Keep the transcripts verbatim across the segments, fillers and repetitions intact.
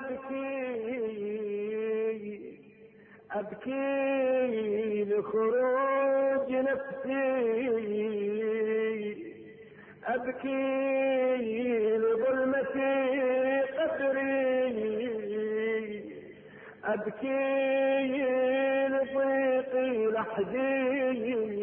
أبكي أبكي لخروج نفسي، أبكي لظلمة قدري، أبكي لضيق لحدي.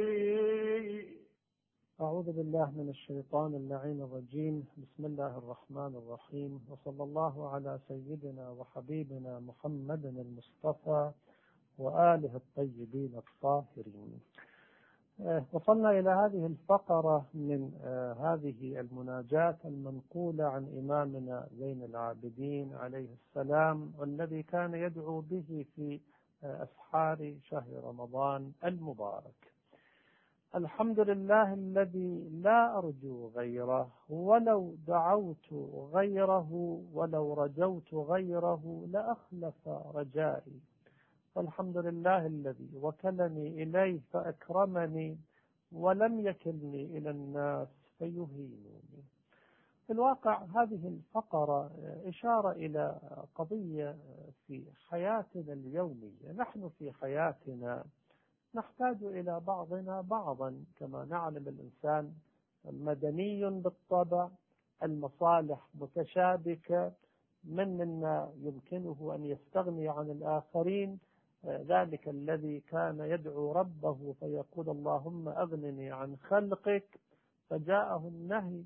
أعوذ بالله من الشيطان اللعين الرجيم. بسم الله الرحمن الرحيم، وصلى الله على سيدنا وحبيبنا محمد المصطفى وآله الطيبين الطاهرين. وصلنا إلى هذه الفقرة من هذه المناجاة المنقولة عن إمامنا زين العابدين عليه السلام، والذي كان يدعو به في أسحار شهر رمضان المبارك. الحمد لله الذي لا أرجو غيره، ولو دعوت غيره ولو رجوت غيره لأخلف رجائي. والحمد لله الذي وكلني إليه فأكرمني، ولم يكلني إلى الناس فيهينوني. في الواقع هذه الفقرة إشارة إلى قضية في حياتنا اليومية. نحن في حياتنا نحتاج إلى بعضنا بعضا، كما نعلم الإنسان مدني بالطبع، المصالح متشابكة، من منا يمكنه أن يستغني عن الآخرين، ذلك الذي كان يدعو ربه فيقول اللهم أغنني عن خلقك، فجاءه النهي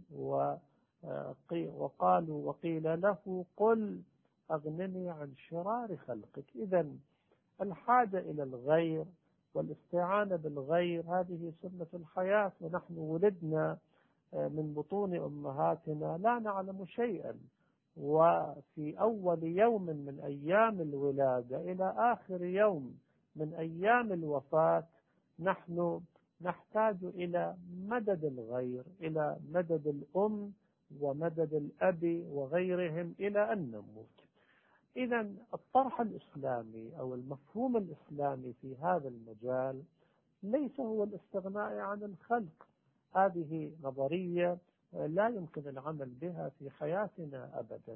وقالوا وقيل له قل أغنني عن شرار خلقك. إذن الحاجة إلى الغير والاستعانة بالغير هذه سنة الحياة، ونحن ولدنا من بطون أمهاتنا لا نعلم شيئا، وفي أول يوم من أيام الولادة إلى آخر يوم من أيام الوفاة نحن نحتاج إلى مدد الغير، إلى مدد الأم ومدد الأب وغيرهم إلى أن نموت. إذن الطرح الإسلامي أو المفهوم الإسلامي في هذا المجال ليس هو الاستغناء عن الخلق. هذه نظرية لا يمكن العمل بها في حياتنا أبدا.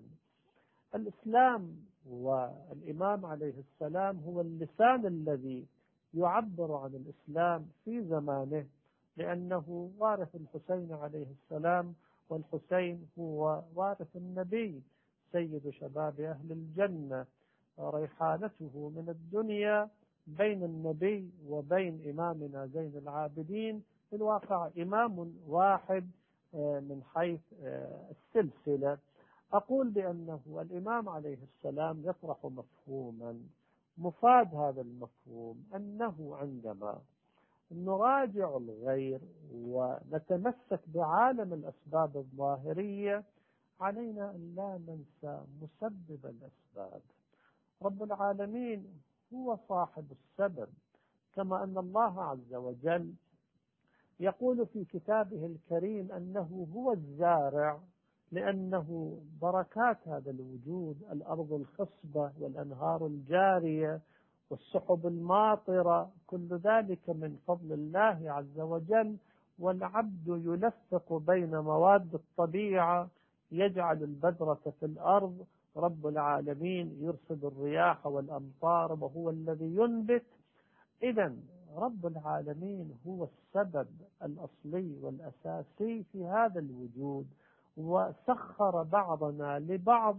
الإسلام والإمام عليه السلام هو اللسان الذي يعبر عن الإسلام في زمانه، لأنه وارث الحسين عليه السلام، والحسين هو وارث النبي سيد شباب أهل الجنة، ريحانته من الدنيا بين النبي وبين إمامنا زين العابدين، في الواقع إمام واحد من حيث السلسلة. أقول بأنه الإمام عليه السلام يطرح مفهوما، مفاد هذا المفهوم أنه عندما نراجع الغير ونتمسك بعالم الأسباب الظاهرية علينا أن لا ننسى مسبب الأسباب. رب العالمين هو صاحب السبب، كما أن الله عز وجل يقول في كتابه الكريم أنه هو الزارع، لأنه بركات هذا الوجود، الأرض الخصبة والأنهار الجارية والسحب الماطرة، كل ذلك من فضل الله عز وجل. والعبد يلفق بين مواد الطبيعة، يجعل البذرة في الأرض، رب العالمين يرسل الرياح والأمطار وهو الذي ينبت. إذن رب العالمين هو السبب الأصلي والأساسي في هذا الوجود، وسخر بعضنا لبعض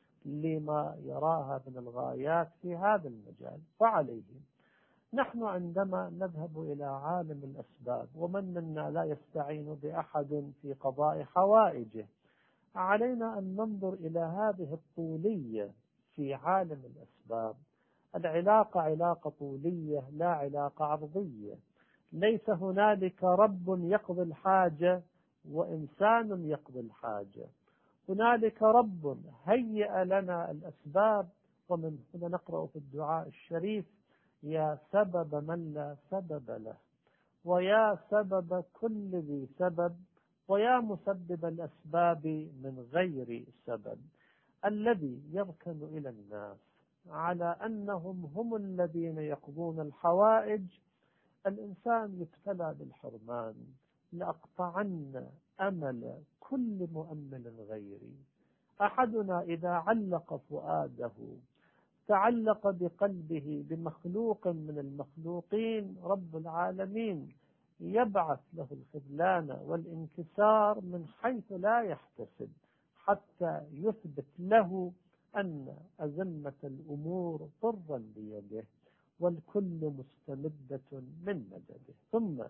لما يراها من الغايات في هذا المجال. فعليه نحن عندما نذهب إلى عالم الأسباب، ومن منا لا يستعين بأحد في قضاء حوائجه، علينا أن ننظر إلى هذه الطولية في عالم الأسباب. العلاقة علاقة طولية لا علاقة عرضية. ليس هنالك رب يقضي الحاجة وإنسان يقضي الحاجة. هنالك رب هيئ لنا الأسباب، ومن هنا نقرأ في الدعاء الشريف يا سبب من لا سبب له، ويا سبب كل ذي سبب، ويا مسبب الأسباب من غير سبب، الذي يركن إلى الناس على أنهم هم الذين يقضون الحوائج. الإنسان يبتلى بالحرمان، لأقطعن أمل كل مؤمل غيري. أحدنا إذا علق فؤاده تعلق بقلبه بمخلوق من المخلوقين، رب العالمين يبعث له الخذلان والانكسار من حيث لا يحتسب، حتى يثبت له أن أزمة الأمور طرا بيده والكل مستمدة من مدده. ثم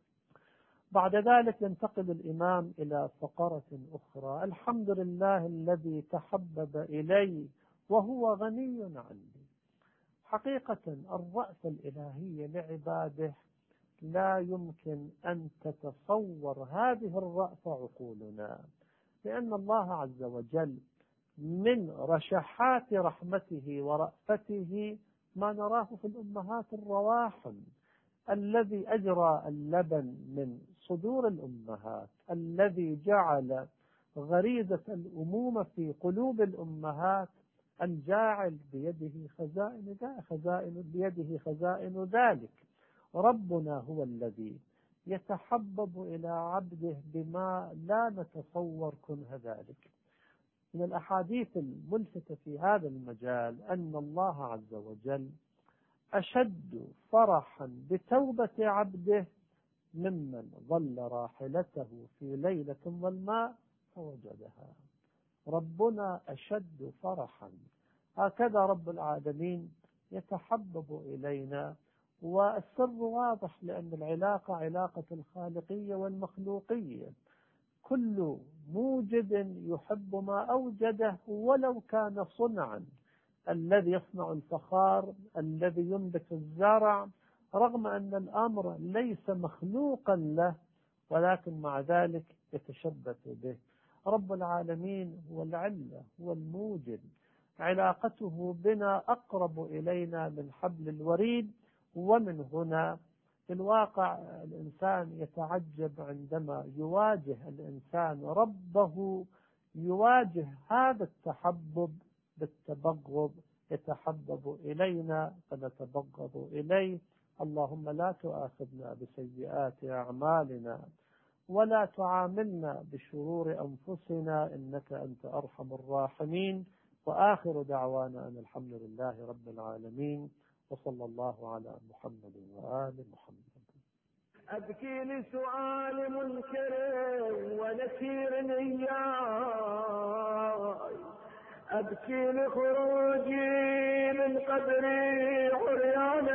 بعد ذلك ينتقل الإمام إلى فقرة أخرى: الحمد لله الذي تحبب إلي وهو غني عني. حقيقة الرأفة الإلهية لعباده لا يمكن أن تتصور هذه الرأفة عقولنا، لأن الله عز وجل من رشحات رحمته ورأفته ما نراه في الأمهات الرواحم، الذي أجرى اللبن من صدور الأمهات، الذي جعل غريزة الأمومة في قلوب الأمهات، الجاعل بيده خزائن خزائن بيده خزائن ذلك. ربنا هو الذي يتحبب إلى عبده بما لا نتصور كنه ذلك. من الأحاديث الملفتة في هذا المجال أن الله عز وجل أشد فرحا بتوبة عبده ممن ظل راحلته في ليلة ظلماء فوجدها. ربنا أشد فرحا. هكذا رب العالمين يتحبب إلينا، والسر واضح، لأن العلاقة علاقة الخالقية والمخلوقية. كل موجد يحب ما أوجده ولو كان صنعا. الذي يصنع الفخار، الذي ينبت الزرع، رغم أن الأمر ليس مخلوقا له، ولكن مع ذلك يتشبث به. رب العالمين هو العلة، هو الموجد. علاقته بنا أقرب إلينا من حبل الوريد. ومن هنا في الواقع الإنسان يتعجب عندما يواجه الإنسان ربه، يواجه هذا التحبب بالتبغض. يتحبب إلينا فنتبغض إليه. اللهم لا تؤاخذنا بسيئات أعمالنا ولا تعاملنا بشرور أنفسنا، إنك أنت أرحم الراحمين. وآخر دعوانا أن الحمد لله رب العالمين، وصلى الله على محمد وآل محمد. أبكي لسؤال منكر ونكير إياي، أبكي لخروجي من قبري عريان